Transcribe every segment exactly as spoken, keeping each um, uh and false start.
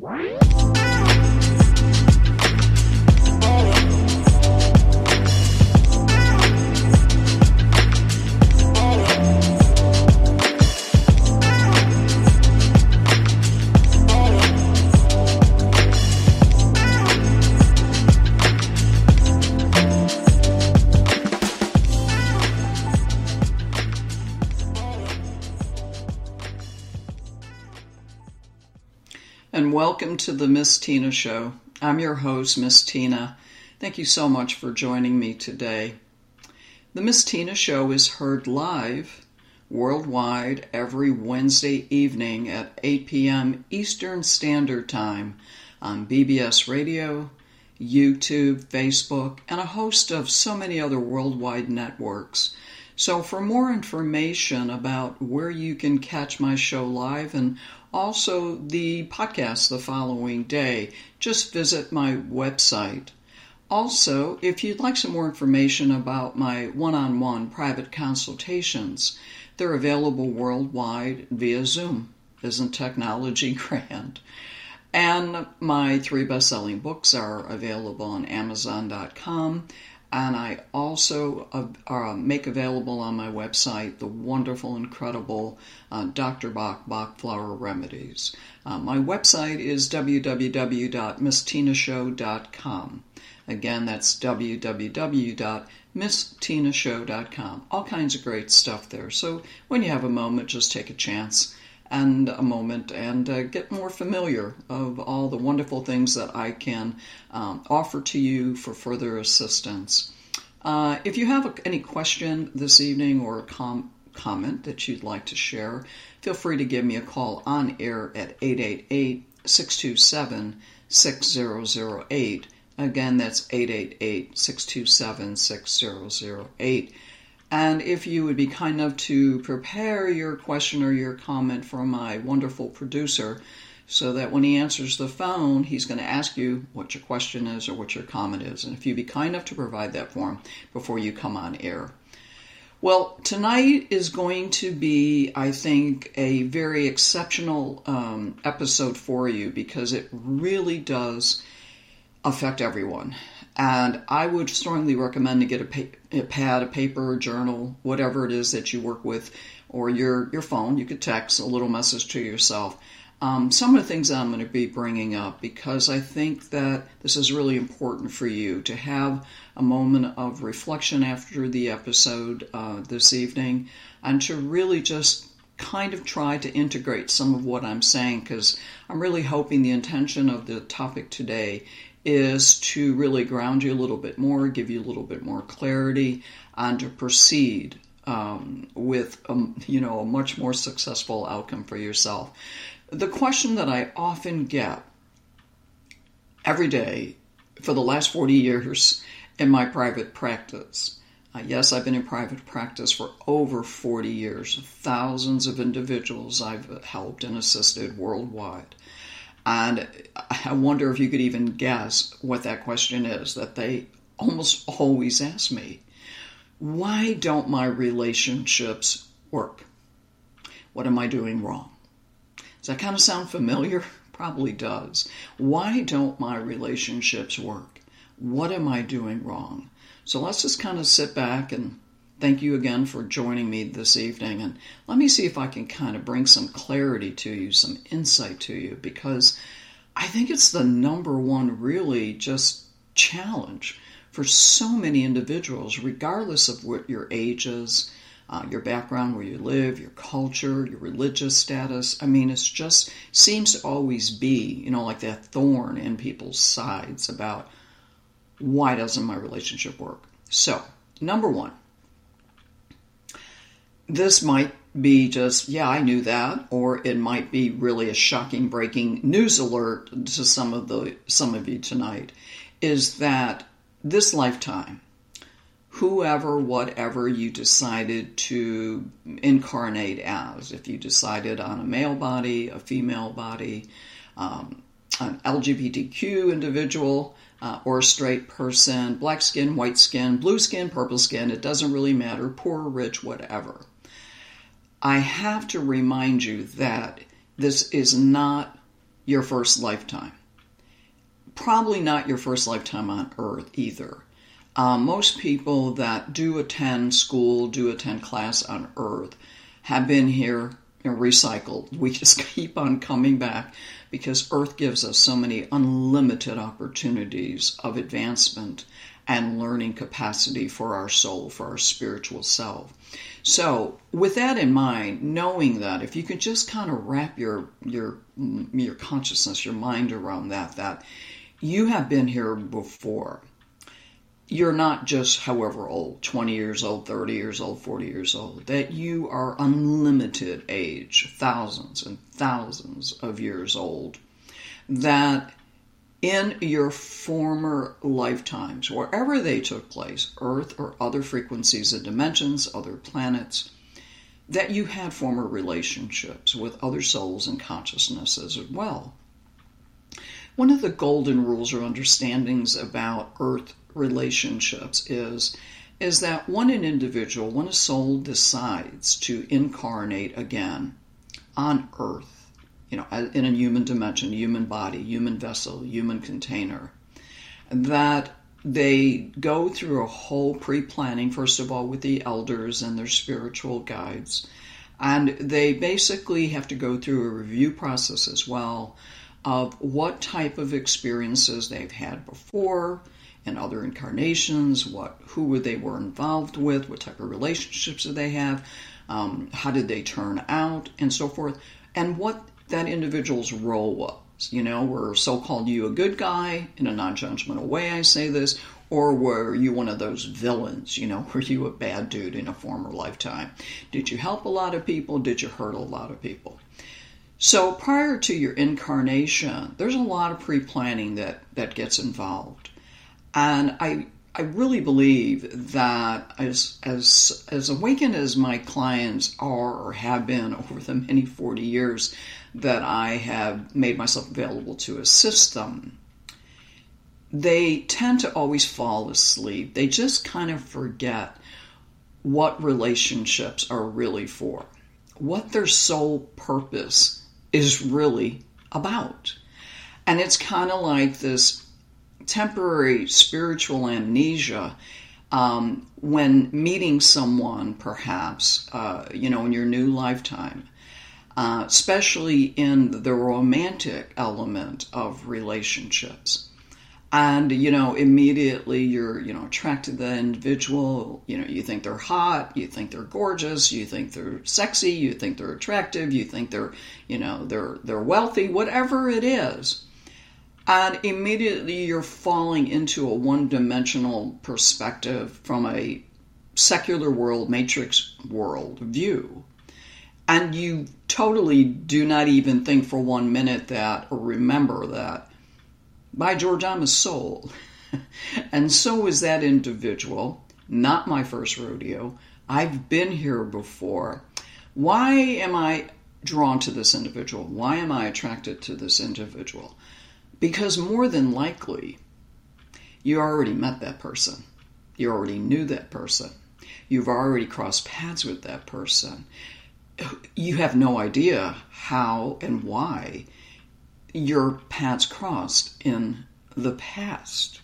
And welcome to the Miss Tina Show. I'm your host, Miss Tina. Thank you so much for joining me today. The Miss Tina Show is heard live worldwide every Wednesday evening at eight p.m. Eastern Standard Time on B B S Radio, YouTube, Facebook, and a host of so many other worldwide networks. So for more information about where you can catch my show live and also the podcast the following day, just visit my website. Also, if you'd like some more information about my one-on-one private consultations, they're available worldwide via Zoom. Isn't technology grand? And my three best-selling books are available on Amazon dot com. And I also uh, uh, make available on my website the wonderful, incredible uh, Doctor Bach Bach Flower Remedies. Uh, my website is w w w dot miss tina show dot com. Again, that's w w w dot miss tina show dot com. All kinds of great stuff there. So when you have a moment, just take a chance and a moment and uh, get more familiar of all the wonderful things that I can um, offer to you for further assistance. Uh, if you have a, any question this evening or a com- comment that you'd like to share, feel free to give me a call on air at eight eight eight, six two seven, six zero zero eight. Again, that's eight eight eight, six two seven, six zero zero eight. And if you would be kind enough to prepare your question or your comment for my wonderful producer, so that when he answers the phone, he's going to ask you what your question is or what your comment is. And if you'd be kind enough to provide that for him before you come on air. Well, tonight is going to be, I think, a very exceptional um, episode for you because it really does affect everyone. And I would strongly recommend to get a, pa- a pad, a paper, a journal, whatever it is that you work with, or your, your phone. You could text a little message to yourself. Um, some of the things that I'm going to be bringing up, because I think that this is really important for you to have a moment of reflection after the episode uh, this evening, and to really just kind of try to integrate some of what I'm saying, because I'm really hoping the intention of the topic today is to really ground you a little bit more, give you a little bit more clarity, and to proceed um, with um, you know a much more successful outcome for yourself. The question that I often get every day for the last forty years in my private practice, uh, yes, I've been in private practice for over forty years, thousands of individuals I've helped and assisted worldwide. And I wonder if you could even guess what that question is that they almost always ask me. Why don't my relationships work? What am I doing wrong? Does that kind of sound familiar? Probably does. Why don't my relationships work? What am I doing wrong? So let's just kind of sit back and thank you again for joining me this evening. And let me see if I can kind of bring some clarity to you, some insight to you, because I think it's the number one really just challenge for so many individuals, regardless of what your age is, Uh, your background, where you live, your culture, your religious status. I mean, it's just seems to always be, you know, like that thorn in people's sides about why doesn't my relationship work? So, number one, this might be just, yeah, I knew that, or it might be really a shocking breaking news alert to some of the some of you tonight, is that this lifetime, whoever, whatever you decided to incarnate as, if you decided on a male body, a female body, um, an L G B T Q individual, uh, or a straight person, black skin, white skin, blue skin, purple skin, it doesn't really matter, poor, rich, whatever. I have to remind you that this is not your first lifetime. Probably not your first lifetime on Earth either. Uh, most people that do attend school, do attend class on Earth, have been here and recycled. We just keep on coming back because Earth gives us so many unlimited opportunities of advancement and learning capacity for our soul, for our spiritual self. So with that in mind, knowing that, if you could just kind of wrap your your your consciousness, your mind around that, that you have been here before. You're not just however old, twenty years old, thirty years old, forty years old, that you are unlimited age, thousands and thousands of years old, that in your former lifetimes, wherever they took place, Earth or other frequencies and dimensions, other planets, that you had former relationships with other souls and consciousnesses as well. One of the golden rules or understandings about Earth relationships is, is that when an individual, when a soul decides to incarnate again on Earth, you know, in a human dimension, human body, human vessel, human container, that they go through a whole pre-planning, first of all, with the elders and their spiritual guides. And they basically have to go through a review process as well of what type of experiences they've had before in other incarnations, what who they were involved with, what type of relationships did they have, um, how did they turn out, and so forth, and what that individual's role was. You know, were so-called you a good guy, in a non-judgmental way I say this, or were you one of those villains? You know, were you a bad dude in a former lifetime? Did you help a lot of people? Did you hurt a lot of people? So prior to your incarnation, there's a lot of pre-planning that, that gets involved. And I I really believe that as as as awakened as my clients are or have been over the many forty years that I have made myself available to assist them, they tend to always fall asleep. They just kind of forget what relationships are really for, what their sole purpose is really about. And it's kind of like this temporary spiritual amnesia um, when meeting someone, perhaps, uh, you know, in your new lifetime, uh, especially in the romantic element of relationships. And, you know, immediately you're, you know, attracted to the individual. You know, you think they're hot, you think they're gorgeous, you think they're sexy, you think they're attractive, you think they're, you know, they're they're wealthy, whatever it is. And immediately you're falling into a one-dimensional perspective from a secular world, matrix world view. And you totally do not even think for one minute that, or remember that, by George, I'm a soul. And so is that individual. Not my first rodeo. I've been here before. Why am I drawn to this individual? Why am I attracted to this individual? Because more than likely, you already met that person. You already knew that person. You've already crossed paths with that person. You have no idea how and why your paths crossed in the past.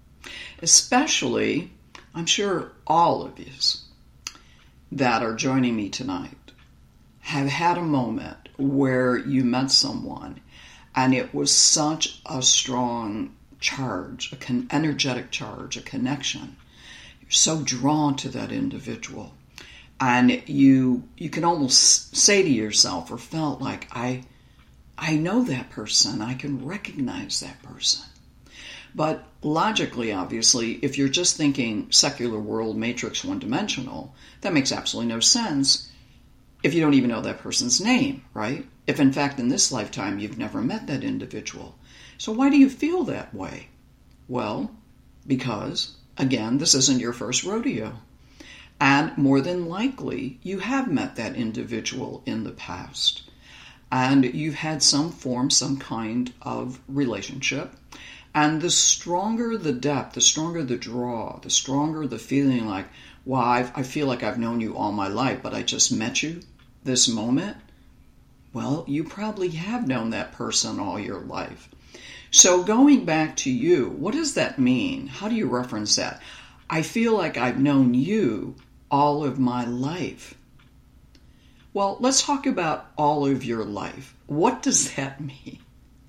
Especially, I'm sure all of you that are joining me tonight have had a moment where you met someone and it was such a strong charge, a con- energetic charge, a connection. You're so drawn to that individual. And you you can almost say to yourself or felt like, I, I know that person. I can recognize that person. But logically, obviously, if you're just thinking secular world, matrix, one-dimensional, that makes absolutely no sense if you don't even know that person's name, right? If, in fact, in this lifetime, you've never met that individual. So why do you feel that way? Well, because, again, this isn't your first rodeo. And more than likely, you have met that individual in the past. And you've had some form, some kind of relationship. And the stronger the depth, the stronger the draw, the stronger the feeling like, wow, I've, I feel like I've known you all my life, but I just met you this moment. Well, you probably have known that person all your life. So going back to you, what does that mean? How do you reference that? I feel like I've known you all of my life. Well, let's talk about all of your life. What does that mean?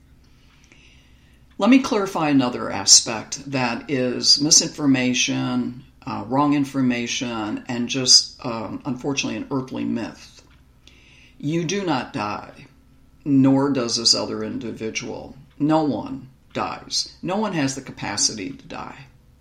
Let me clarify another aspect that is misinformation, uh, wrong information, and just, um, unfortunately, an earthly myth. You do not die, nor does this other individual. No one dies. No one has the capacity to die.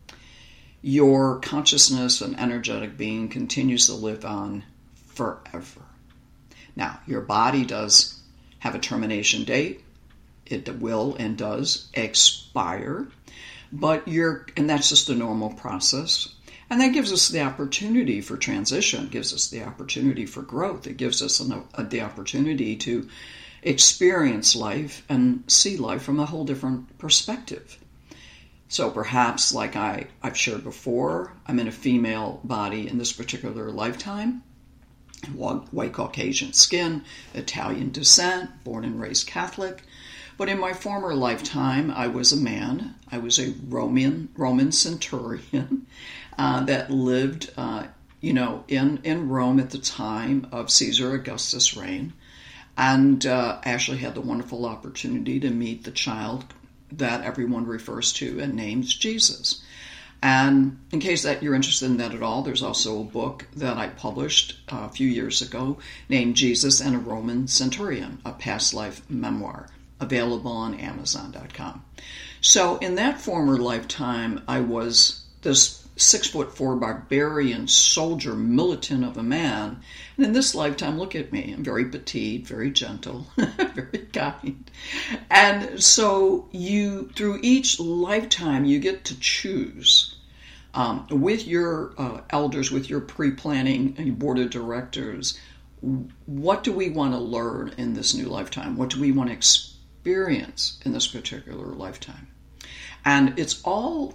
Your consciousness and energetic being continues to live on forever. Now, your body does have a termination date. It will and does expire, but you're, and that's just a normal process. And that gives us the opportunity for transition, gives us the opportunity for growth. It gives us an, a, the opportunity to experience life and see life from a whole different perspective. So perhaps, like I, I've shared before, I'm in a female body in this particular lifetime, white Caucasian skin, Italian descent, born and raised Catholic. But in my former lifetime, I was a man. I was a Roman Roman centurion uh, that lived, uh, you know, in, in Rome at the time of Caesar Augustus' reign. And uh, actually had the wonderful opportunity to meet the child that everyone refers to and names Jesus. And in case that you're interested in that at all, there's also a book that I published a few years ago named Jesus and a Roman Centurion, a past life memoir, available on amazon dot com. So in that former lifetime, I was this six foot four barbarian soldier, militant of a man. And in this lifetime, look at me. I'm very petite, very gentle, very kind. And so you, through each lifetime, you get to choose um, with your uh, elders, with your pre-planning and board of directors, what do we want to learn in this new lifetime? What do we want to experience in this particular lifetime? And it's all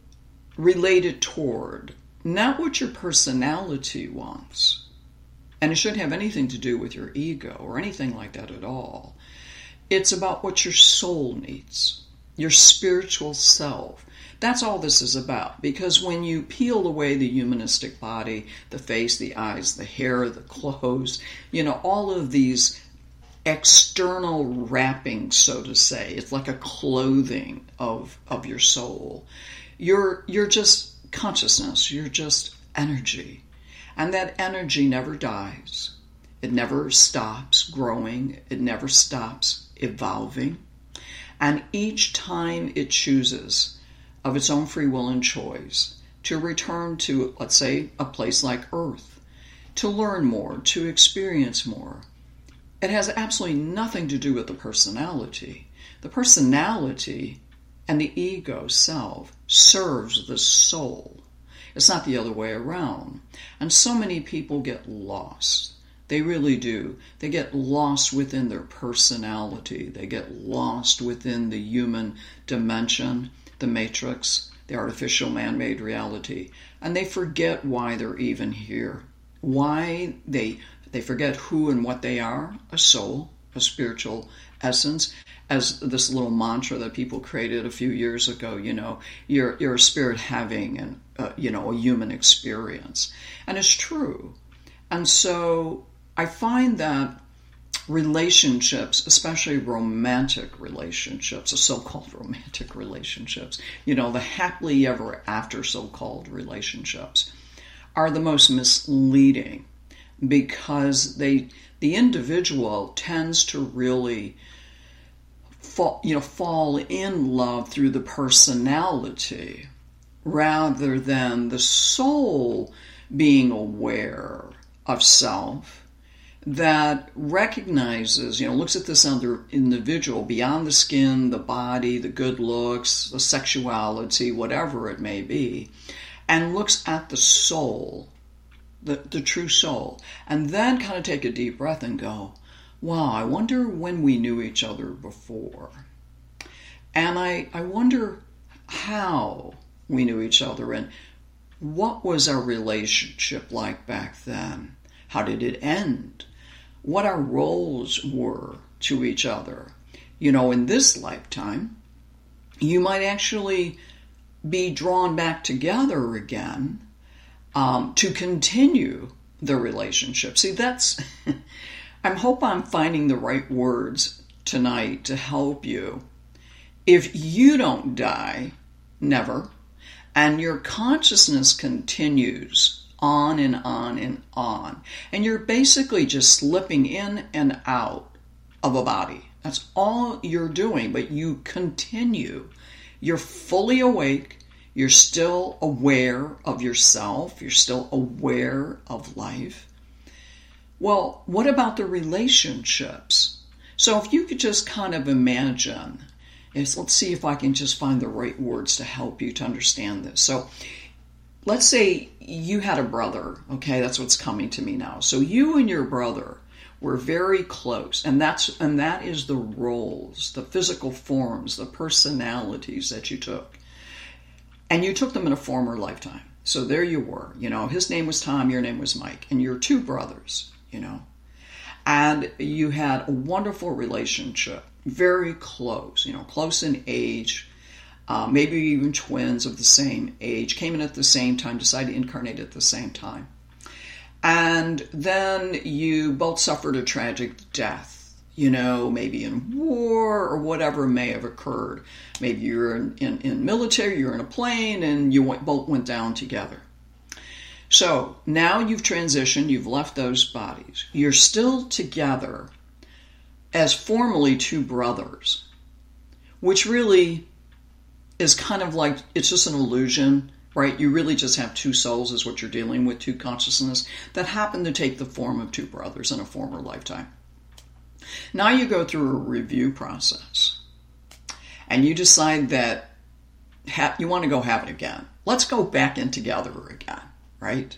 related toward not what your personality wants. And it shouldn't have anything to do with your ego or anything like that at all. It's about what your soul needs, your spiritual self. That's all this is about. Because when you peel away the humanistic body, the face, the eyes, the hair, the clothes, you know, all of these external wrappings, so to say, it's like a clothing of, of your soul. You're you're just consciousness. You're just energy. And that energy never dies. It never stops growing. It never stops evolving. And each time it chooses, of its own free will and choice, to return to, let's say, a place like Earth, to learn more, to experience more, it has absolutely nothing to do with the personality. The personality and the ego self serves the soul. It's not the other way around. And so many people get lost. They really do. They get lost within their personality. They get lost within the human dimension, the matrix, the artificial man-made reality. And they forget why they're even here. Why they they forget who and what they are, a soul, a spiritual essence. As this little mantra that people created a few years ago, you know, you're you're a spirit having an uh, you know a human experience, and it's true. And so I find that relationships, especially romantic relationships, the so-called romantic relationships, you know, the happily ever after so-called relationships, are the most misleading because they the individual tends to really Fall, you know, fall in love through the personality rather than the soul being aware of self that recognizes, you know, looks at this other individual beyond the skin, the body, the good looks, the sexuality, whatever it may be, and looks at the soul, the, the true soul, and then kind of take a deep breath and go, wow, I wonder when we knew each other before. And I, I wonder how we knew each other and what was our relationship like back then? How did it end? what our roles were to each other. You know, in this lifetime, you might actually be drawn back together again um, to continue the relationship. See, that's, I hope I'm finding the right words tonight to help you. If you don't die, never, and your consciousness continues on and on and on, and you're basically just slipping in and out of a body. That's all you're doing, but you continue. You're fully awake. You're still aware of yourself. You're still aware of life. Well, what about the relationships? So if you could just kind of imagine, is let's see if I can just find the right words to help you to understand this. So let's say you had a brother, okay? That's what's coming to me now. So you and your brother were very close, and that's and that is the roles, the physical forms, the personalities that you took. And you took them in a former lifetime. So there you were, you know, his name was Tom, your name was Mike, and you're two brothers, you know. And you had a wonderful relationship, very close, you know, close in age, uh, maybe even twins of the same age, came in at the same time, decided to incarnate at the same time. And then you both suffered a tragic death, you know, maybe in war or whatever may have occurred. Maybe you're in, in, in military, you're in a plane, and you went, both went down together. So now you've transitioned, you've left those bodies. You're still together as formally two brothers, which really is kind of like, it's just an illusion, right? You really just have two souls is what you're dealing with, two consciousness that happen to take the form of two brothers in a former lifetime. Now you go through a review process and you decide that ha- you want to go have it again. Let's go back in together again, right?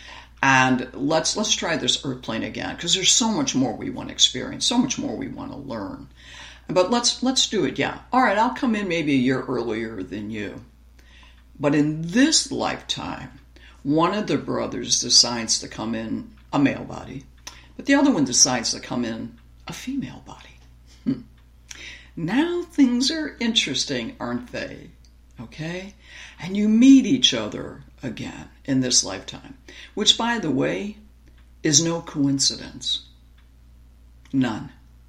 And let's let's try this earth plane again, because there's so much more we want to experience, so much more we want to learn. But let's let's do it, yeah. All right, I'll come in maybe a year earlier than you. But in this lifetime, one of the brothers decides to come in a male body, but the other one decides to come in a female body. Hmm. Now things are interesting, aren't they? Okay? And you meet each other again in this lifetime, which, by the way, is no coincidence. None.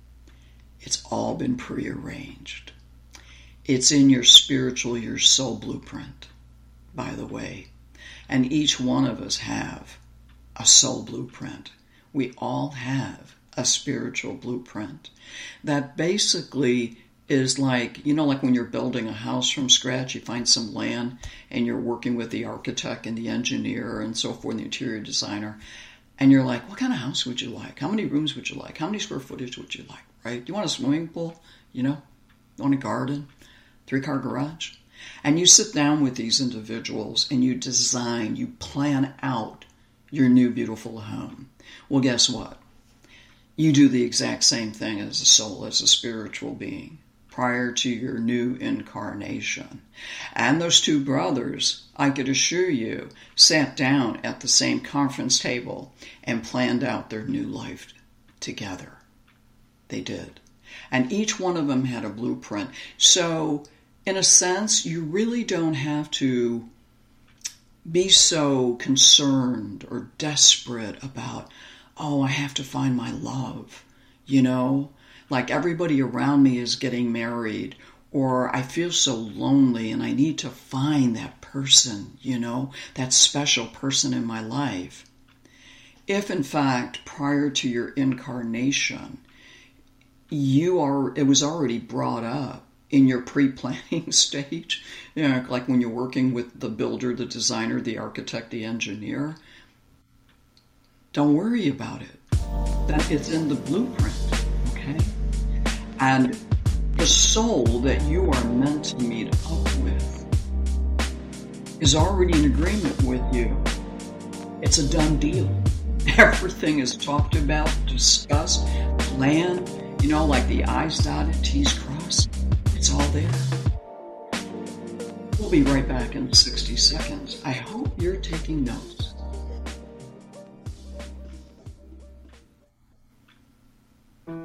It's all been prearranged. It's in your spiritual, your soul blueprint, by the way. And each one of us have a soul blueprint. We all have a spiritual blueprint that basically is like, you know, like when you're building a house from scratch, you find some land and you're working with the architect and the engineer and so forth, the interior designer, and you're like, what kind of house would you like? How many rooms would you like? How many square footage would you like, right? Do you want a swimming pool? You know, you want a garden? Three-car garage? And you sit down with these individuals and you design, you plan out your new beautiful home. Well, guess what? You do the exact same thing as a soul, as a spiritual being, prior to your new incarnation. And those two brothers, I could assure you, sat down at the same conference table and planned out their new life together. They did. And each one of them had a blueprint. So, in a sense, you really don't have to be so concerned or desperate about, oh, I have to find my love, you know? Like everybody around me is getting married, or I feel so lonely and I need to find that person, you know, that special person in my life. If, in fact, prior to your incarnation, you are, it was already brought up in your pre-planning stage, you know, like when you're working with the builder, the designer, the architect, the engineer, don't worry about it. That it's in the blueprint, okay? And the soul that you are meant to meet up with is already in agreement with you. It's a done deal. Everything is talked about, discussed, planned, you know, like the I's dotted, T's crossed. It's all there. We'll be right back in sixty seconds. I hope you're taking notes.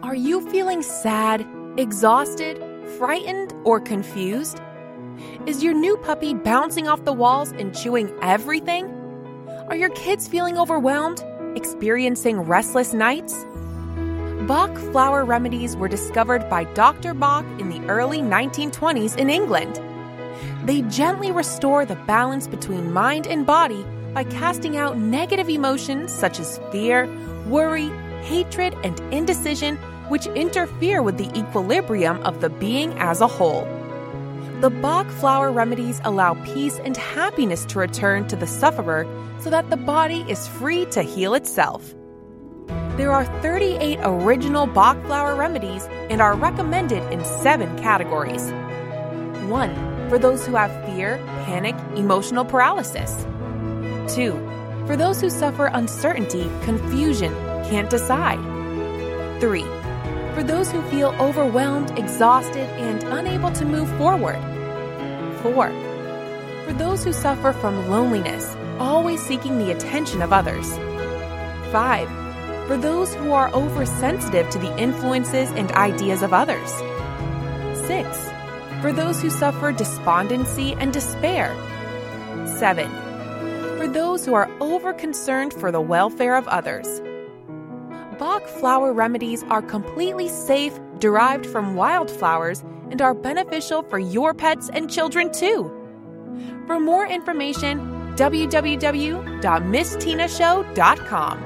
Are you feeling sad, exhausted, frightened, or confused? Is your new puppy bouncing off the walls and chewing everything? Are your kids feeling overwhelmed, experiencing restless nights? Bach flower remedies were discovered by Doctor Bach in the early nineteen twenties in England. They gently restore the balance between mind and body by casting out negative emotions such as fear, worry, hatred, and indecision, which interfere with the equilibrium of the being as a whole. The Bach flower remedies allow peace and happiness to return to the sufferer so that the body is free to heal itself. There are thirty-eight original Bach flower remedies and are recommended in seven categories. one. For those who have fear, panic, emotional paralysis. two. For those who suffer uncertainty, confusion, can't decide. three. For those who feel overwhelmed, exhausted, and unable to move forward. four. For those who suffer from loneliness, always seeking the attention of others. five. For those who are oversensitive to the influences and ideas of others. six. For those who suffer despondency and despair. seven. For those who are over-concerned for the welfare of others. Bach flower remedies are completely safe, derived from wildflowers, and are beneficial for your pets and children too. For more information, w w w dot miss tina show dot com.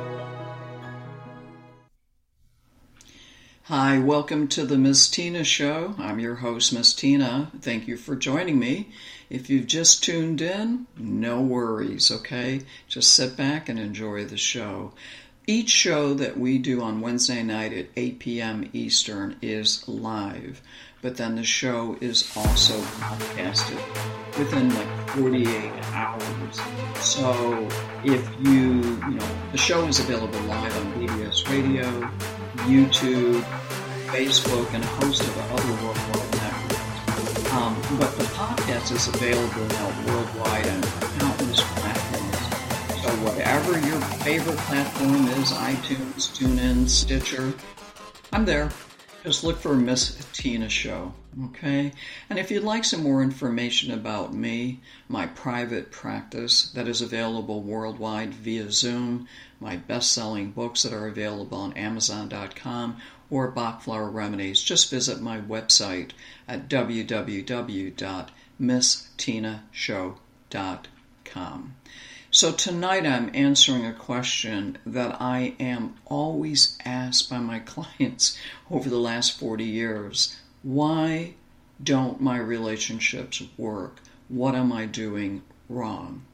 Hi, welcome to the Miss Tina Show. I'm your host, Miss Tina. Thank you for joining me. If you've just tuned in, no worries, okay? Just sit back and enjoy the show. Each show that we do on Wednesday night at eight p.m. Eastern is live, but then the show is also podcasted within like forty-eight hours. So if you, you know, the show is available live on B B S Radio, YouTube, Facebook, and a host of other worldwide networks. Um, but the podcast is available now worldwide on countless platforms. So whatever your favorite platform is, iTunes, TuneIn, Stitcher, I'm there. Just look for Miss Tina Show, okay? And if you'd like some more information about me, my private practice that is available worldwide via Zoom, my best-selling books that are available on amazon dot com, or Bach Flower Remedies, just visit my website at w w w dot miss tina show dot com. So tonight I'm answering a question that I am always asked by my clients over the last forty years. Why don't my relationships work? What am I doing wrong?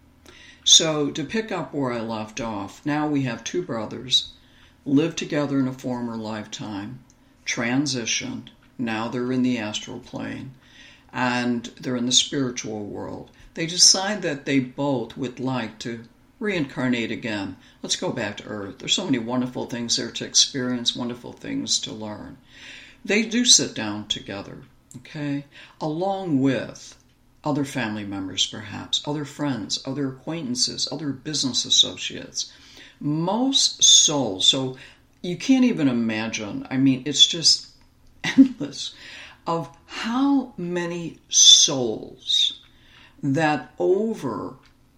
So to pick up where I left off, now we have two brothers, lived together in a former lifetime, transitioned, now they're in the astral plane, and they're in the spiritual world. They decide that they both would like to reincarnate again. Let's go back to Earth. There's so many wonderful things there to experience, wonderful things to learn. They do sit down together, okay, along with other family members perhaps, other friends, other acquaintances, other business associates. Most souls, so you can't even imagine, I mean, it's just endless, of how many souls that over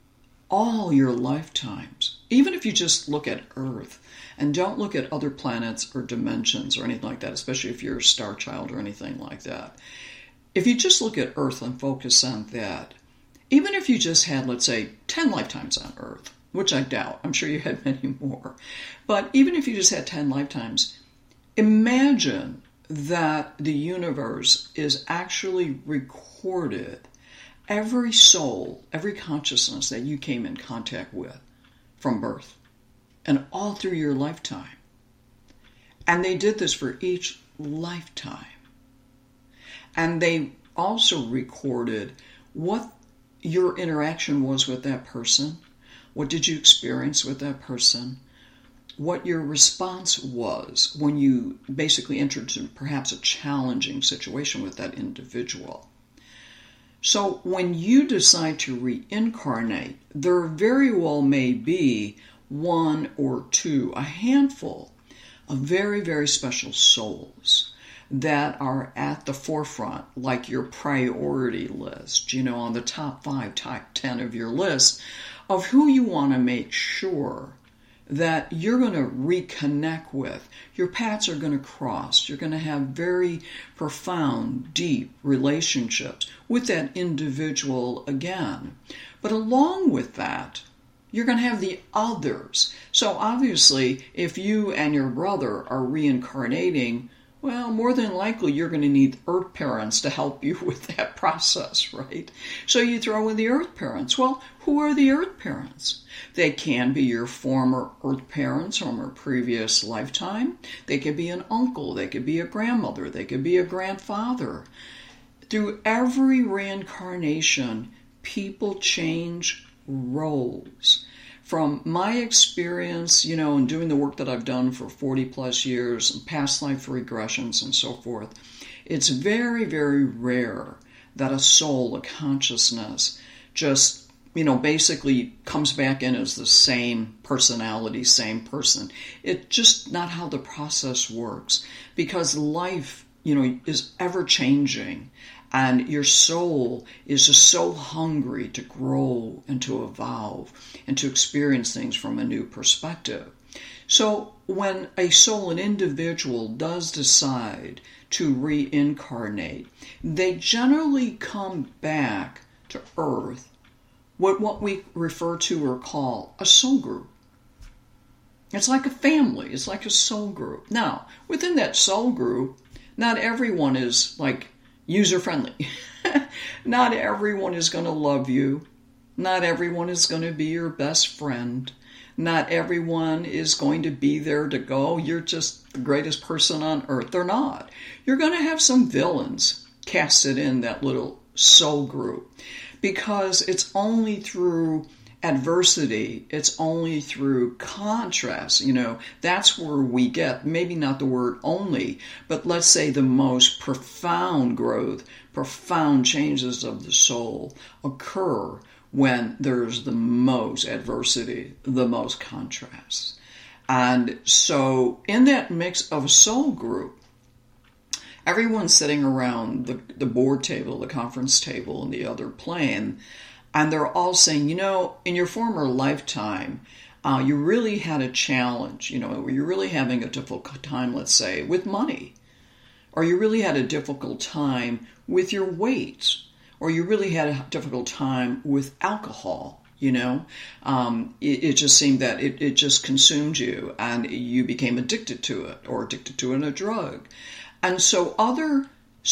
all your lifetimes, even if you just look at Earth and don't look at other planets or dimensions or anything like that, especially if you're a star child or anything like that, if you just look at Earth and focus on that, even if you just had, let's say, ten lifetimes on Earth, which I doubt, I'm sure you had many more, but even if you just had ten lifetimes, imagine that the universe is actually recorded every soul, every consciousness that you came in contact with from birth and all through your lifetime. And they did this for each lifetime. And they also recorded what your interaction was with that person, what did you experience with that person, what your response was when you basically entered into perhaps a challenging situation with that individual. So when you decide to reincarnate, there very well may be one or two, a handful very, very special souls that are at the forefront, like your priority list, you know, on the top five, top ten of your list of who you want to make sure that you're going to reconnect with. Your paths are going to cross. You're going to have very profound, deep relationships with that individual again. But along with that, you're going to have the others. So obviously, if you and your brother are reincarnating, well, more than likely, you're going to need Earth parents to help you with that process, right? So you throw in the Earth parents. Well, who are the Earth parents? They can be your former Earth parents from a previous lifetime. They could be an uncle. They could be a grandmother. They could be a grandfather. Through every reincarnation, people change roles. From my experience, you know, in doing the work that I've done for forty plus years, and past life regressions and so forth, it's very, very rare that a soul, a consciousness, just, you know, basically comes back in as the same personality, same person. It's just not how the process works, because life, you know, is ever changing. And your soul is just so hungry to grow and to evolve and to experience things from a new perspective. So when a soul, an individual, does decide to reincarnate, they generally come back to Earth with what we refer to or call a soul group. It's like a family. It's like a soul group. Now, within that soul group, not everyone is like user-friendly. Not everyone is going to love you. Not everyone is going to be your best friend. Not everyone is going to be there to go, you're just the greatest person on earth. They're not. You're going to have some villains casted in that little soul group, because it's only through adversity, it's only through contrast, you know, that's where we get, maybe not the word only, but let's say the most profound growth, profound changes of the soul occur when there's the most adversity, the most contrast. And so in that mix of a soul group, everyone's sitting around the, the board table, the conference table, and the other plane, and they're all saying, you know, in your former lifetime, uh, you really had a challenge, you know, you're really having a difficult time, let's say, with money. Or you really had a difficult time with your weight. Or you really had a difficult time with alcohol, you know. Um, it, it just seemed that it, it just consumed you and you became addicted to it, or addicted to it, a drug. And so other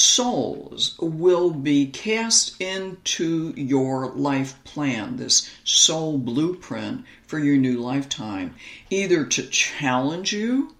souls will be cast into your life plan, this soul blueprint for your new lifetime, either to challenge you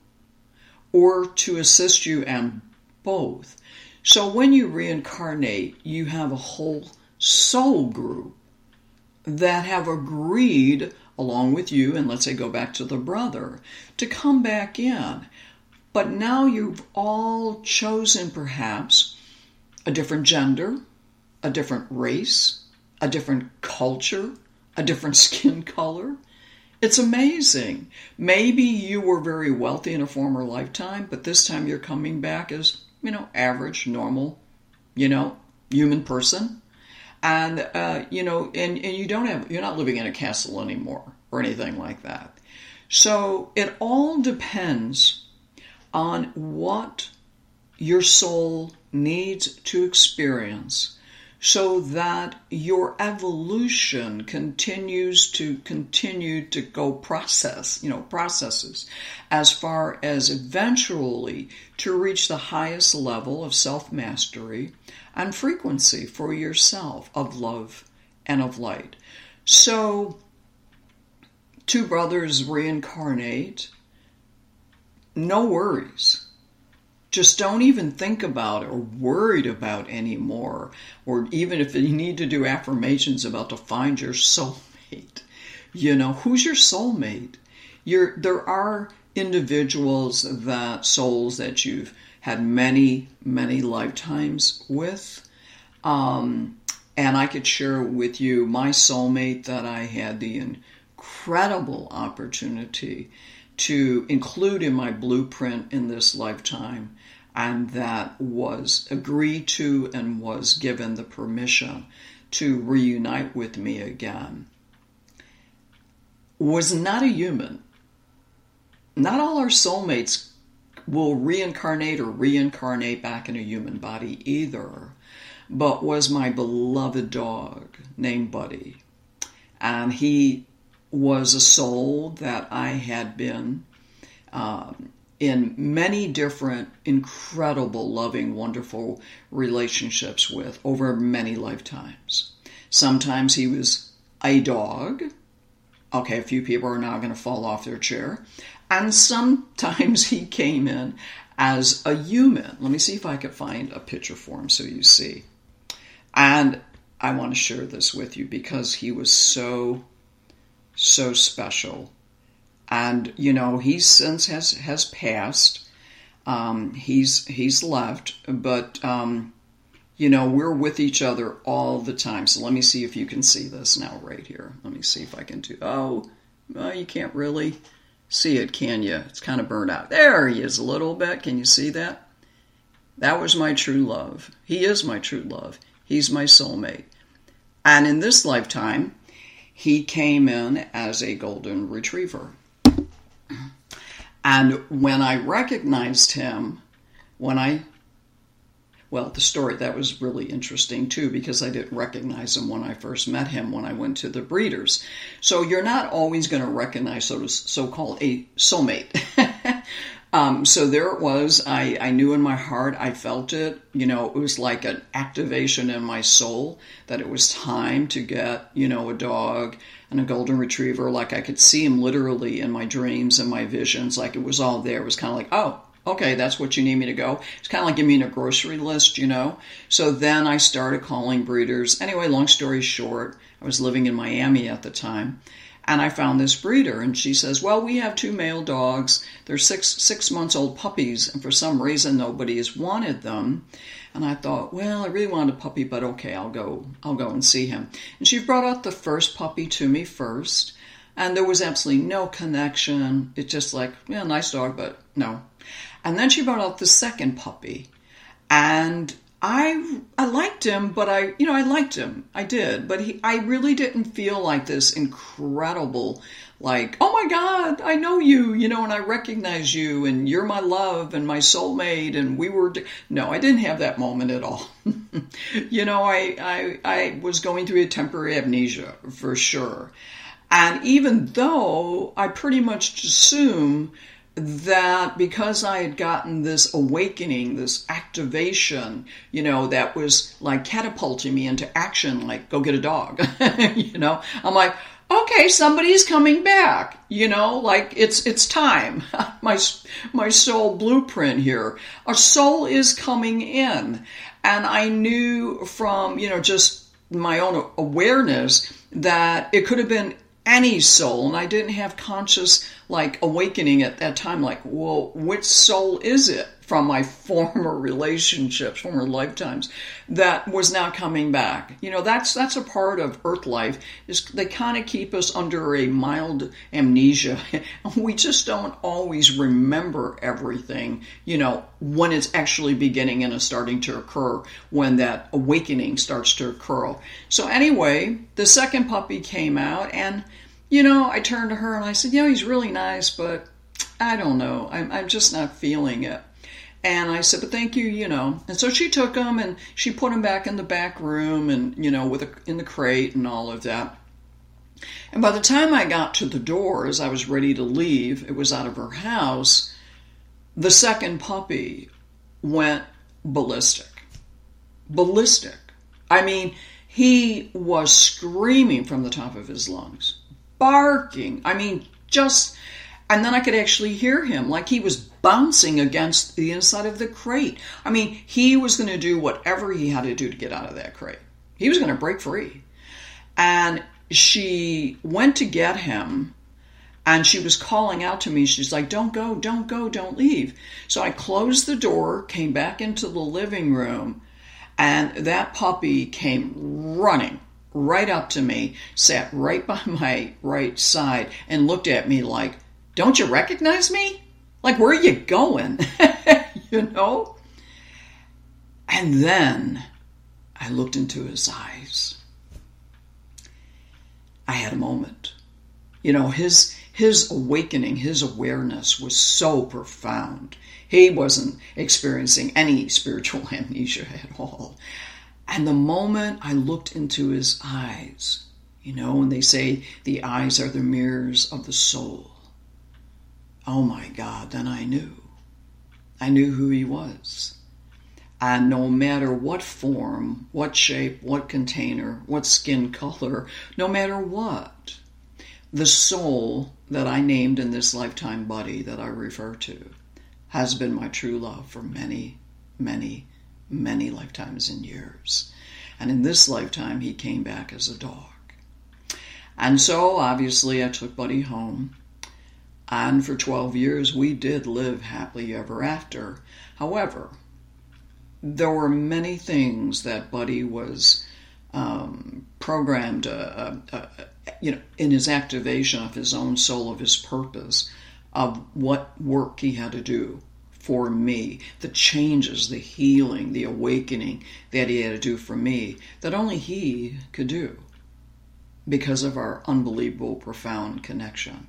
or to assist you, and both. So when you reincarnate, you have a whole soul group that have agreed, along with you, and let's say go back to the brother, to come back in. But now you've all chosen perhaps a different gender, a different race, a different culture, a different skin color. It's amazing. Maybe you were very wealthy in a former lifetime, but this time you're coming back as, you know, average, normal, you know, human person. And, uh, you know, and, and you don't have, you're not living in a castle anymore or anything like that. So it all depends on what your soul needs to experience so that your evolution continues to continue to go process, you know, processes as far as eventually to reach the highest level of self-mastery and frequency for yourself of love and of light. So two brothers reincarnate. No worries. Just don't even think about or worried about anymore. Or even if you need to do affirmations about to find your soulmate. You know, who's your soulmate? You're, there are individuals, that souls that you've had many, many lifetimes with. Um, and I could share with you my soulmate that I had the incredible opportunity to include in my blueprint in this lifetime, and that was agreed to and was given the permission to reunite with me again, was not a human. Not all our soulmates will reincarnate or reincarnate back in a human body either, but was my beloved dog named Buddy. And he was a soul that I had been um, in many different, incredible, loving, wonderful relationships with over many lifetimes. Sometimes he was a dog. Okay, a few people are now going to fall off their chair. And sometimes he came in as a human. Let me see if I can find a picture for him so you see. And I want to share this with you because he was so, so special. And, you know, he since has, has passed. Um, he's he's left. But, um, you know, we're with each other all the time. So let me see if you can see this now right here. Let me see if I can do... Oh, well, you can't really see it, can you? It's kind of burned out. There he is a little bit. Can you see that? That was my true love. He is my true love. He's my soulmate. And in this lifetime, he came in as a golden retriever. And when I recognized him, when I, well, the story, that was really interesting too, because I didn't recognize him when I first met him when I went to the breeders. So you're not always going to recognize so so-called a soulmate. Um, so there it was. I, I knew in my heart, I felt it. You know, it was like an activation in my soul that it was time to get, you know, a dog and a golden retriever. Like I could see him literally in my dreams and my visions. Like it was all there. It was kind of like, oh, okay, that's what you need me to go. It's kind of like giving me a grocery list, you know. So then I started calling breeders. Anyway, long story short, I was living in Miami at the time. And I found this breeder, and she says, well, we have two male dogs. They're six six months old puppies, and for some reason nobody has wanted them. And I thought, well, I really wanted a puppy, but okay, I'll go I'll go and see him. And she brought out the first puppy to me first, and there was absolutely no connection. It's just like, yeah, nice dog, but no. And then she brought out the second puppy, and I I liked him, but I, you know, I liked him. I did. But he, I really didn't feel like this incredible, like, oh my God, I know you, you know, and I recognize you, and you're my love and my soulmate, and we were, no, I didn't have that moment at all. You know, I, I, I was going through a temporary amnesia for sure. And even though I pretty much assume that because I had gotten this awakening, this activation, you know, that was like catapulting me into action, like go get a dog, you know, I'm like, okay, somebody's coming back, you know, like it's it's time. my my soul blueprint here, our soul is coming in. And I knew from, you know, just my own awareness that it could have been any soul, and I didn't have conscious like awakening at that time, like, well, which soul is it from my former relationships, former lifetimes, that was now coming back? You know, that's that's a part of Earth life, is they kind of keep us under a mild amnesia. We just don't always remember everything, you know, when it's actually beginning and is starting to occur, when that awakening starts to occur. So anyway, the second puppy came out, and you know, I turned to her and I said, you know, he's really nice, but I don't know. I'm, I'm just not feeling it. And I said, but thank you, you know. And so she took him and she put him back in the back room and, you know, with a, in the crate and all of that. And by the time I got to the door, as I was ready to leave, it was out of her house, the second puppy went ballistic. Ballistic. I mean, he was screaming from the top of his lungs. Barking. I mean, just, and then I could actually hear him like he was bouncing against the inside of the crate. I mean, he was going to do whatever he had to do to get out of that crate. He was going to break free. And she went to get him, and she was calling out to me. She's like, don't go, don't go, don't leave. So I closed the door, came back into the living room, and that puppy came running right up to me, sat right by my right side, and looked at me like, Don't you recognize me? Like, where are you going? You know? And then I looked into his eyes. I had a moment. You know, his his awakening, his awareness was so profound. He wasn't experiencing any spiritual amnesia at all. And the moment I looked into his eyes, you know, and they say the eyes are the mirrors of the soul. Oh my God, then I knew. I knew who he was. And no matter what form, what shape, what container, what skin color, no matter what, the soul that I named in this lifetime buddy that I refer to has been my true love for many, many, many lifetimes and years. And in this lifetime, he came back as a dog. And so, obviously, I took Buddy home. And for twelve years, we did live happily ever after. However, there were many things that Buddy was um, programmed, uh, uh, uh, you know, in his activation of his own soul, of his purpose, of what work he had to do for me, the changes, the healing, the awakening that he had to do for me, that only he could do because of our unbelievable, profound connection.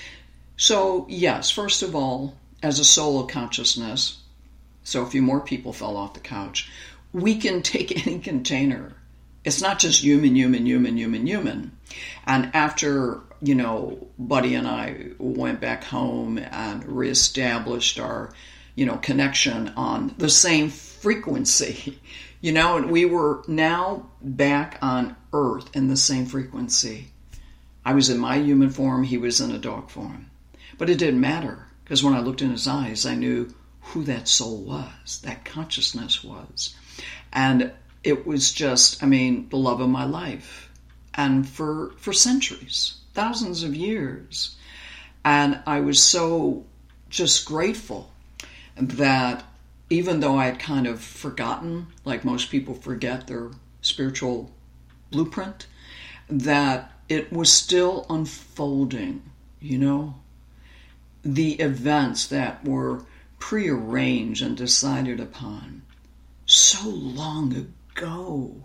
So, yes, first of all, as a soul of consciousness, so a few more people fell off the couch, we can take any container. It's not just human, human, human, human, human. And after, you know, Buddy and I went back home and reestablished our, you know, connection on the same frequency, you know, and we were now back on Earth in the same frequency. I was in my human form, he was in a dog form. But it didn't matter, because when I looked in his eyes, I knew who that soul was, that consciousness was. And it was just, I mean, the love of my life. And for for centuries, thousands of years. And I was so just grateful that even though I had kind of forgotten, like most people forget their spiritual blueprint, that it was still unfolding, you know? The events that were prearranged and decided upon so long ago.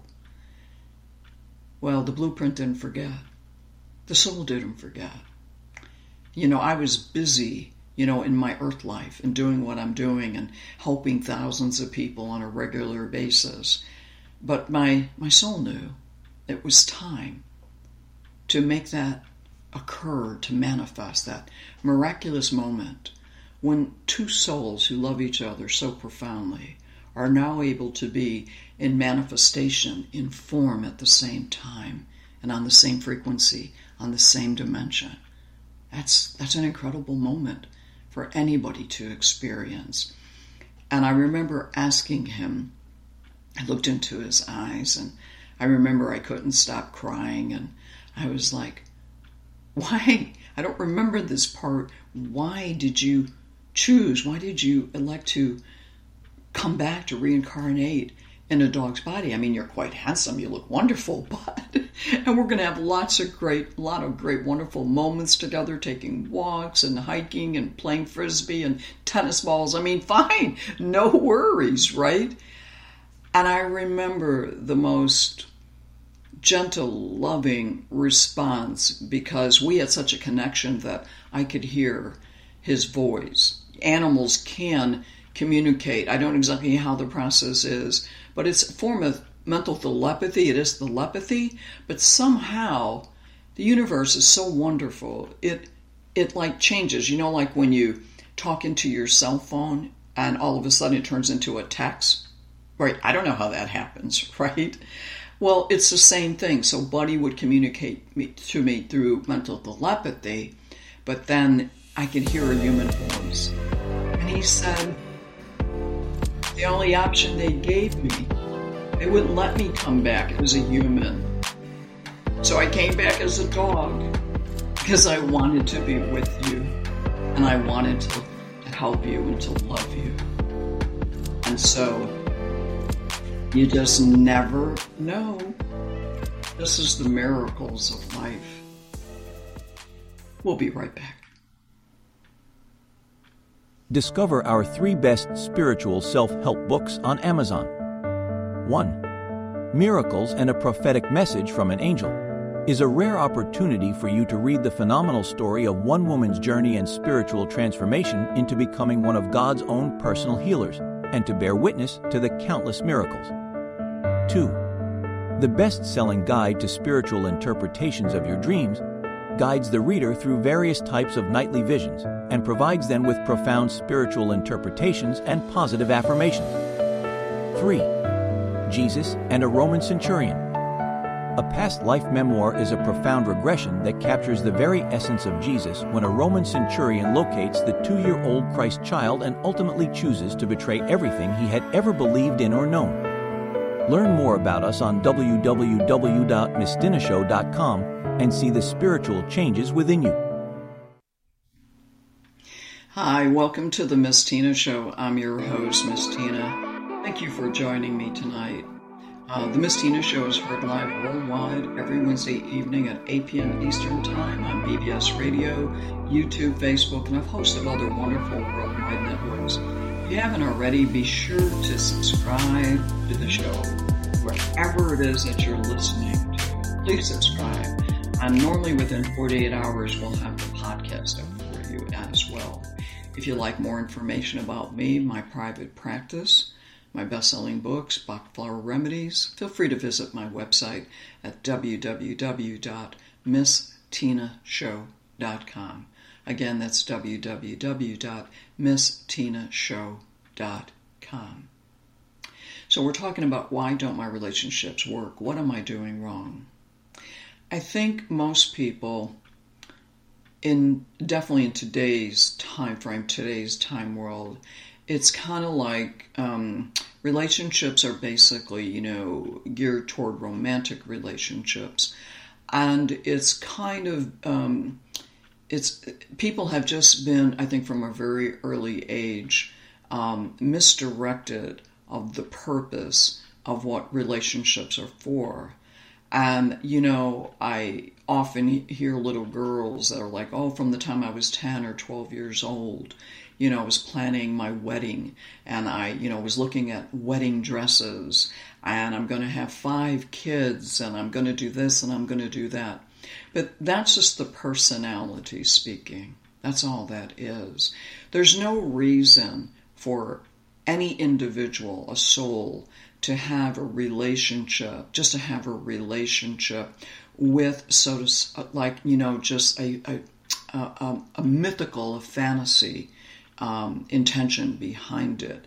Well, the blueprint didn't forget. The soul didn't forget. You know, I was busy, you know, in my earth life and doing what I'm doing and helping thousands of people on a regular basis. But my, my soul knew it was time to make that occur, to manifest that miraculous moment when two souls who love each other so profoundly are now able to be in manifestation, in form at the same time, and on the same frequency, on the same dimension. That's that's an incredible moment for anybody to experience. And I remember asking him, I looked into his eyes, and I remember I couldn't stop crying, and I was like, why? I don't remember this part. Why did you choose? Why did you elect to come back to reincarnate in a dog's body? I mean, you're quite handsome. You look wonderful, but and we're going to have lots of great, a lot of great, wonderful moments together, taking walks and hiking and playing frisbee and tennis balls. I mean, fine, no worries, right? And I remember the most gentle, loving response, because we had such a connection that I could hear his voice. Animals can communicate. I don't exactly know how the process is, but it's a form of mental telepathy. It is telepathy, but somehow the universe is so wonderful. It it like changes. You know, like when you talk into your cell phone and all of a sudden it turns into a text. Right? I don't know how that happens, right? Well, it's the same thing. So Buddy would communicate me, to me through mental telepathy, but then I could hear a human voice. And he said, the only option they gave me, they wouldn't let me come back as a human. So I came back as a dog because I wanted to be with you, and I wanted to, to help you and to love you. And so you just never know. This is the miracles of life. We'll be right back. Discover our three best spiritual self-help books on Amazon. one. Miracles and a Prophetic Message from an Angel is a rare opportunity for you to read the phenomenal story of one woman's journey and spiritual transformation into becoming one of God's own personal healers and to bear witness to the countless miracles. two. The best-selling guide to spiritual interpretations of your dreams guides the reader through various types of nightly visions and provides them with profound spiritual interpretations and positive affirmations. three. Jesus and a Roman Centurion. A past life memoir is a profound regression that captures the very essence of Jesus when a Roman centurion locates the two-year-old Christ child and ultimately chooses to betray everything he had ever believed in or known. Learn more about us on w w w dot miss tina show dot com and see the spiritual changes within you. Hi, welcome to the Miss Tina Show. I'm your host, Miss Tina. Thank you for joining me tonight. Uh, the Miss Tina Show is heard live worldwide every Wednesday evening at eight p.m. Eastern Time on B B S Radio, YouTube, Facebook, and a host of other wonderful worldwide networks. If you haven't already, be sure to subscribe to the show wherever it is that you're listening to. Please subscribe. And normally within forty-eight hours, we'll have the podcast up for you as well. If you'd like more information about me, my private practice, my best-selling books, Bach Flower Remedies, feel free to visit my website at w w w dot miss tina show dot com. Again, that's w w w dot miss tina show dot com. So we're talking about why don't my relationships work? What am I doing wrong? I think most people, in definitely in today's time frame, today's time world, it's kind of like um, relationships are basically, you know, geared toward romantic relationships. And it's kind of, um, it's people have just been, I think from a very early age, um, misdirected of the purpose of what relationships are for. And, you know, I often hear little girls that are like, oh, from the time I was ten or twelve years old, you know, I was planning my wedding and I, you know, was looking at wedding dresses and I'm going to have five kids and I'm going to do this and I'm going to do that. But that's just the personality speaking. That's all that is. There's no reason for any individual, a soul, to have a relationship, just to have a relationship with, so to, like, you know, just a, a, a, a mythical, a fantasy um, intention behind it.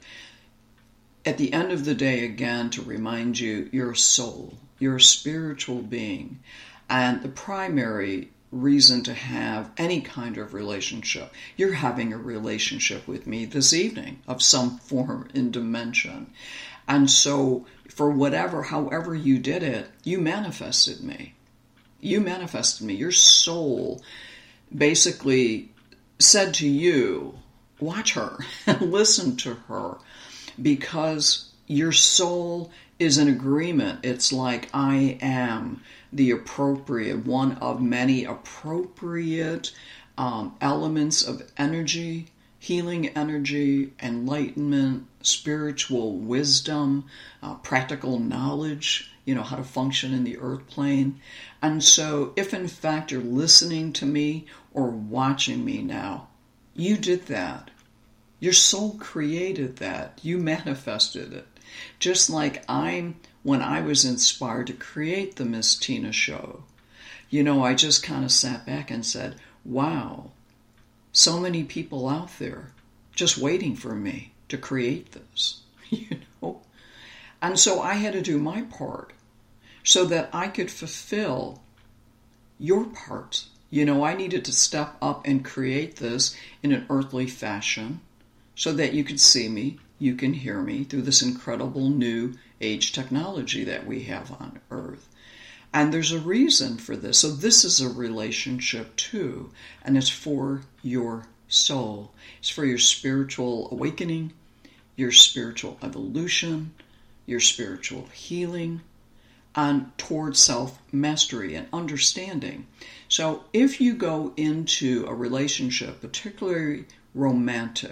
At the end of the day, again, to remind you, you're a soul, you're a spiritual being, and the primary reason to have any kind of relationship, you're having a relationship with me this evening of some form and dimension. And so for whatever, however you did it, you manifested me. You manifested me. Your soul basically said to you, watch her, listen to her, because your soul is in agreement. It's like I am the appropriate, one of many appropriate um, elements of energy, healing energy, enlightenment, spiritual wisdom, uh, practical knowledge, you know, how to function in the earth plane. And so if in fact you're listening to me or watching me now, you did that. Your soul created that. You manifested it. Just like I'm, when I was inspired to create the Miss Tina Show, you know, I just kind of sat back and said, wow, so many people out there just waiting for me to create this, you know? And so I had to do my part so that I could fulfill your part. You know, I needed to step up and create this in an earthly fashion so that you could see me, you can hear me through this incredible new age technology that we have on Earth. And there's a reason for this. So this is a relationship too, and it's for your soul. It's for your spiritual awakening, your spiritual evolution, your spiritual healing, and toward self-mastery and understanding. So if you go into a relationship, particularly romantic,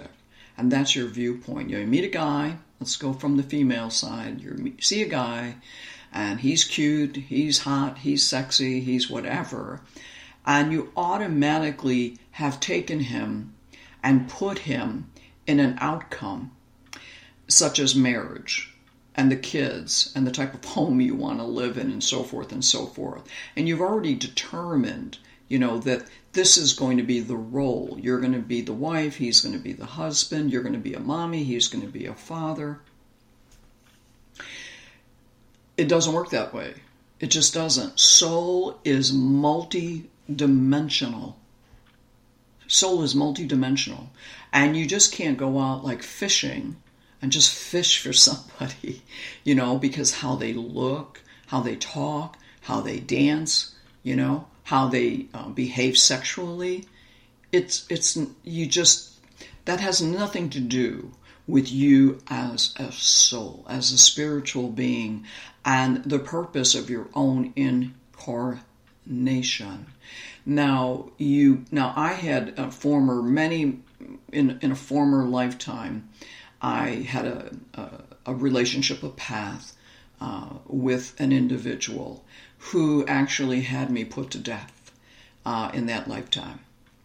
And that's your viewpoint. You meet a guy, let's go from the female side. You see a guy, and he's cute, he's hot, he's sexy, he's whatever. And you automatically have taken him and put him in an outcome such as marriage and the kids and the type of home you want to live in and so forth and so forth. And you've already determined, you know, that this is going to be the role. You're going to be the wife, he's going to be the husband, you're going to be a mommy, he's going to be a father. It doesn't work that way. It just doesn't. Soul is multi-dimensional. Soul is multi-dimensional. And you just can't go out like fishing and just fish for somebody, you know, because how they look, how they talk, how they dance, you know, how they uh, behave sexually. It's, it's, you just, that has nothing to do with you as a soul, as a spiritual being, and the purpose of your own incarnation. Now, you, now I had a former, many, in, in a former lifetime, I had a, a, a relationship, a path uh, with an individual who actually had me put to death uh, in that lifetime.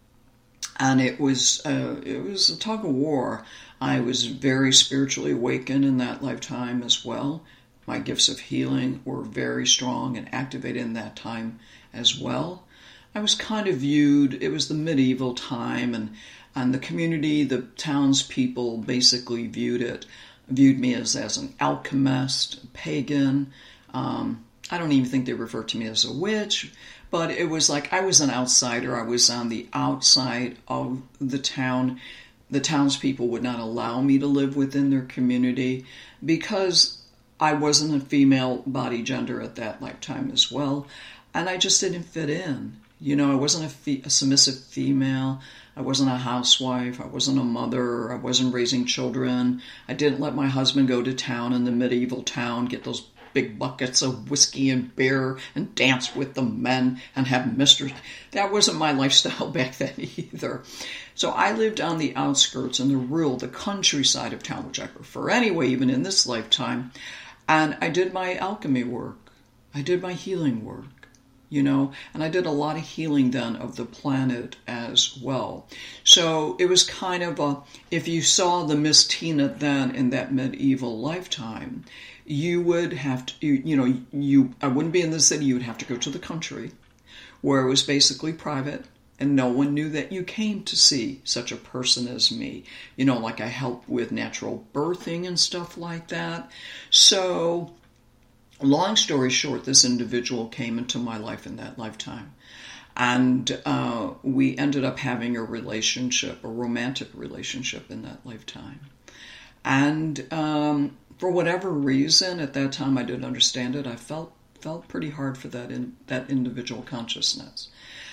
And it was uh, it was a tug of war. I was very spiritually awakened in that lifetime as well. My gifts of healing were very strong and activated in that time as well. I was kind of viewed, it was the medieval time, and, and the community, the townspeople basically viewed it, viewed me as, as an alchemist, a pagan. Um, I don't even think they referred to me as a witch, but it was like I was an outsider. I was on the outside of the town. The townspeople would not allow me to live within their community because I wasn't a female body gender at that lifetime as well, and I just didn't fit in. You know, I wasn't a, fe- a submissive female. I wasn't a housewife. I wasn't a mother. I wasn't raising children. I didn't let my husband go to town in the medieval town, get those big buckets of whiskey and beer and dance with the men and have misters. That wasn't my lifestyle back then either. So I lived on the outskirts in the rural, the countryside of town, which I prefer anyway, even in this lifetime. And I did my alchemy work. I did my healing work. You know, and I did a lot of healing then of the planet as well. So it was kind of a, if you saw the Miss Tina then in that medieval lifetime, you would have to, you, you know, you, I wouldn't be in the city, you would have to go to the country where it was basically private and no one knew that you came to see such a person as me. You know, like I help with natural birthing and stuff like that. So long story short, this individual came into my life in that lifetime. And uh, we ended up having a relationship, a romantic relationship in that lifetime. And um, for whatever reason, at that time I didn't understand it, I felt felt pretty hard for that in, that individual consciousness.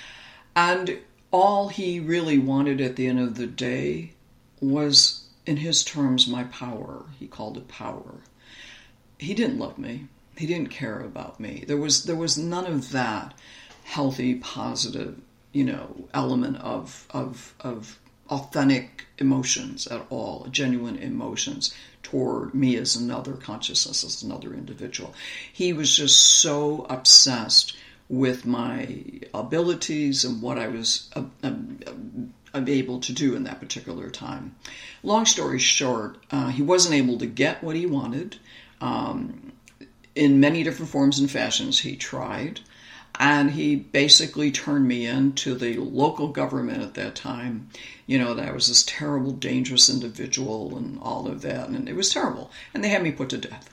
And all he really wanted at the end of the day was, in his terms, my power. He called it power. He didn't love me. He didn't care about me. There was there was none of that healthy, positive, you know, element of of of authentic emotions at all, genuine emotions toward me as another consciousness, as another individual. He was just so obsessed with my abilities and what I was uh, uh, uh, able to do in that particular time. Long story short, uh, he wasn't able to get what he wanted. Um, In many different forms and fashions, he tried, and he basically turned me into the local government at that time. You know, that I was this terrible, dangerous individual and all of that, and it was terrible. And they had me put to death.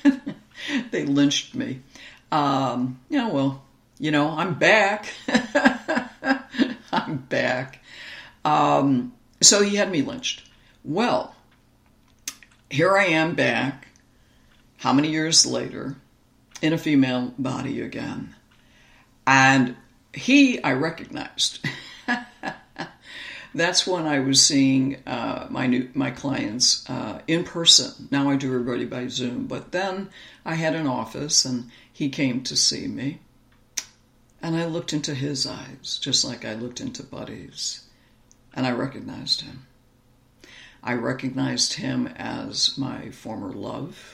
They lynched me. Um, yeah, well, you know, I'm back. I'm back. Um, so he had me lynched. Well, here I am back. How many years later, in a female body again. And he, I recognized. That's when I was seeing uh, my new my clients uh, in person. Now I do everybody by Zoom. But then I had an office, and he came to see me. And I looked into his eyes, just like I looked into Buddy's. And I recognized him. I recognized him as my former love,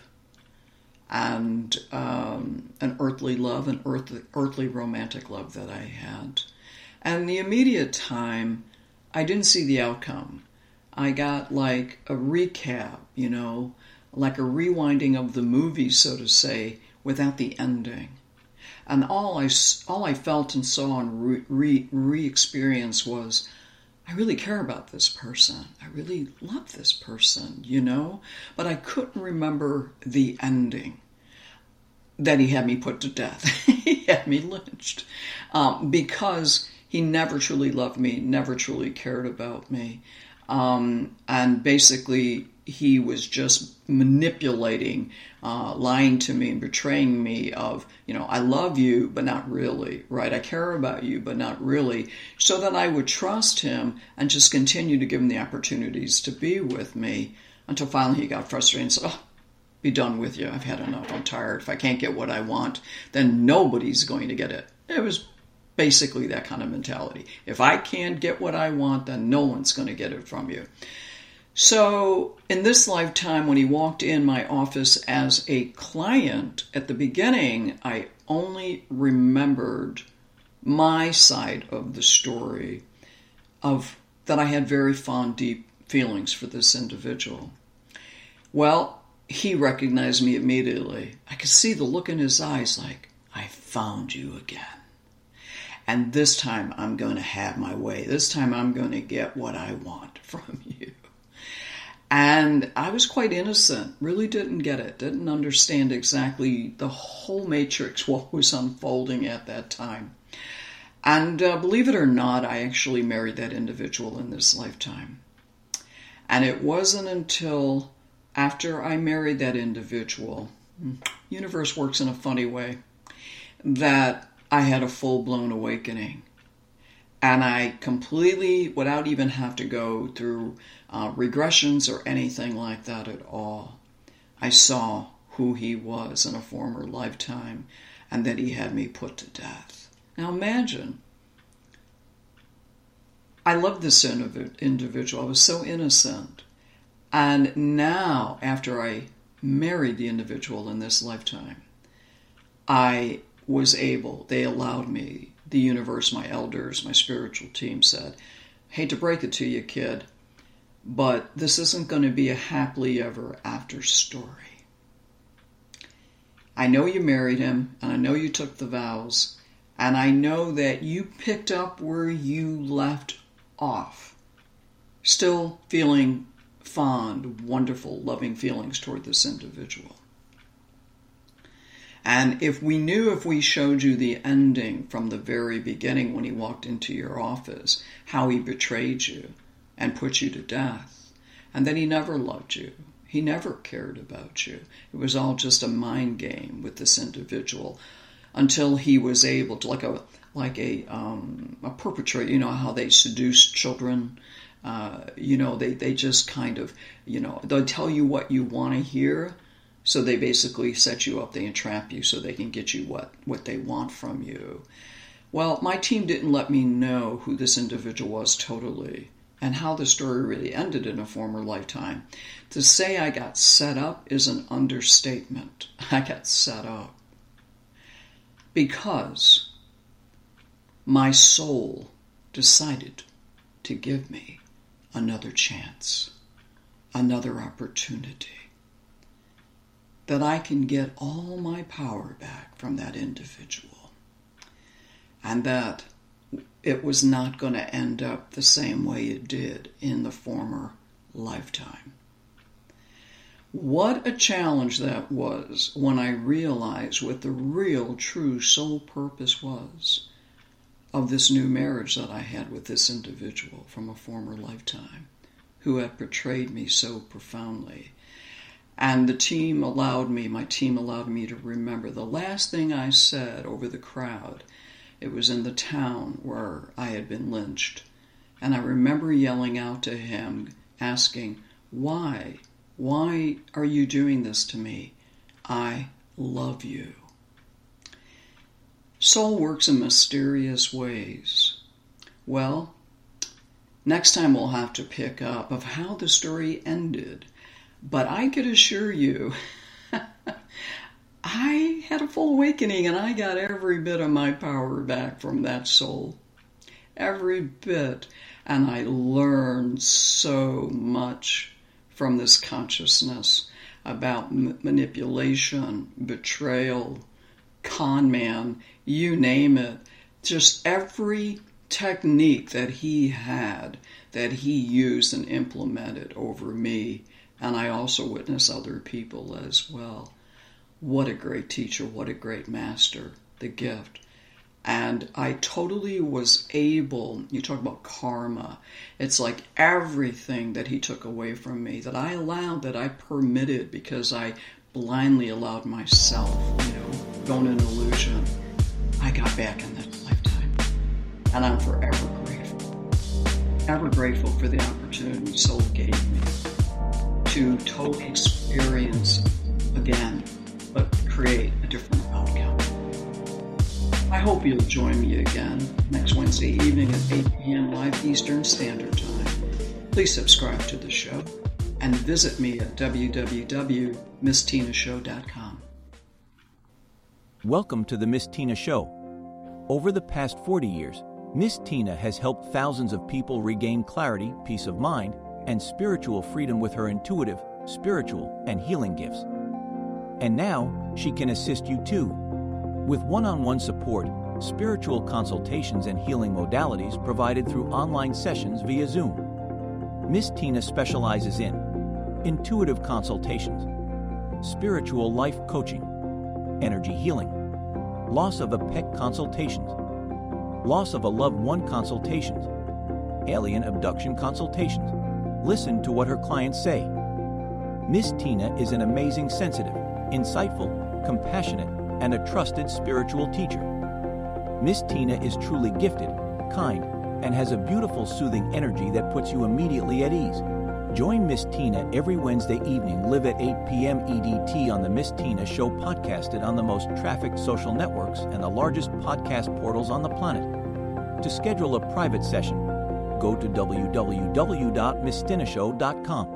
and um, an earthly love, an earthly, earthly romantic love that I had. And the immediate time, I didn't see the outcome. I got like a recap, you know, like a rewinding of the movie, so to say, without the ending. And all I, all I felt and saw and re, re, re-experienced was, I really care about this person. I really love this person, you know? But I couldn't remember the ending, that he had me put to death. He had me lynched. Um, because he never truly loved me, never truly cared about me. Um, and basically, he was just manipulating, uh, lying to me and betraying me of, you know, I love you, but not really, right? I care about you, but not really. So that I would trust him and just continue to give him the opportunities to be with me until finally he got frustrated and said, oh, be done with you. I've had enough. I'm tired. If I can't get what I want, then nobody's going to get it. It was basically that kind of mentality. If I can't get what I want, then no one's going to get it from you. So in this lifetime, when he walked in my office as a client, at the beginning, I only remembered my side of the story of that I had very fond, deep feelings for this individual. Well, he recognized me immediately. I could see the look in his eyes like, I found you again. And this time I'm going to have my way. This time I'm going to get what I want from you. And I was quite innocent, really didn't get it, didn't understand exactly the whole matrix, what was unfolding at that time. And uh, believe it or not, I actually married that individual in this lifetime. And it wasn't until after I married that individual, universe works in a funny way, that I had a full-blown awakening. And I completely, without even have to go through uh, regressions or anything like that at all, I saw who he was in a former lifetime and that he had me put to death. Now imagine, I loved this individual. I was so innocent. And now, after I married the individual in this lifetime, I was able, they allowed me, the universe, my elders, my spiritual team said, hate to break it to you, kid, but this isn't going to be a happily ever after story. I know you married him, and I know you took the vows, and I know that you picked up where you left off, still feeling fond, wonderful, loving feelings toward this individual. And if we knew, if we showed you the ending from the very beginning when he walked into your office, how he betrayed you and put you to death, and that he never loved you, he never cared about you. It was all just a mind game with this individual until he was able to, like a like a um, a perpetrator, you know how they seduce children. Uh, you know, they, they just kind of, you know, they'll tell you what you want to hear. So they basically set you up, they entrap you so they can get you what, what they want from you. Well, my team didn't let me know who this individual was totally and how the story really ended in a former lifetime. To say I got set up is an understatement. I got set up because my soul decided to give me another chance, another opportunity, that I can get all my power back from that individual, and that it was not going to end up the same way it did in the former lifetime. What a challenge that was when I realized what the real, true soul purpose was of this new marriage that I had with this individual from a former lifetime who had betrayed me so profoundly. And the team allowed me, my team allowed me to remember the last thing I said over the crowd. It was in the town where I had been lynched. And I remember yelling out to him, asking, why? Why are you doing this to me? I love you. Soul works in mysterious ways. Well, Next time we'll have to pick up of how the story ended. But I could assure you, I had a full awakening and I got every bit of my power back from that soul. Every bit. And I learned so much from this consciousness about m- manipulation, betrayal, con man, you name it. Just every technique that he had, that he used and implemented over me. And I also witness other people as well. What a great teacher, what a great master, the gift. And I totally was able, you talk about karma, it's like everything that he took away from me, that I allowed, that I permitted because I blindly allowed myself, you know, going in illusion, I got back in that lifetime. And I'm forever grateful. Ever grateful for the opportunity soul gave me to totally experience again, but create a different outcome. I hope you'll join me again next Wednesday evening at eight p.m. live Eastern Standard Time. Please subscribe to the show and visit me at w w w dot miss tina show dot com. Welcome to the Miss Tina Show. Over the past forty years, Miss Tina has helped thousands of people regain clarity, peace of mind, and spiritual freedom with her intuitive, spiritual, and healing gifts. And now, she can assist you too. With one-on-one support, spiritual consultations and healing modalities provided through online sessions via Zoom. Miss Tina specializes in intuitive consultations, spiritual life coaching, energy healing, loss of a pet consultations, loss of a loved one consultations, alien abduction consultations. Listen to what her clients say. Miss Tina is an amazing, sensitive, insightful, compassionate, and a trusted spiritual teacher. Miss Tina is truly gifted, kind, and has a beautiful, soothing energy that puts you immediately at ease. Join Miss Tina every Wednesday evening, live at eight p.m. E D T on the Miss Tina Show, podcasted on the most trafficked social networks and the largest podcast portals on the planet. To schedule a private session, go to w w w dot miss tina show dot com.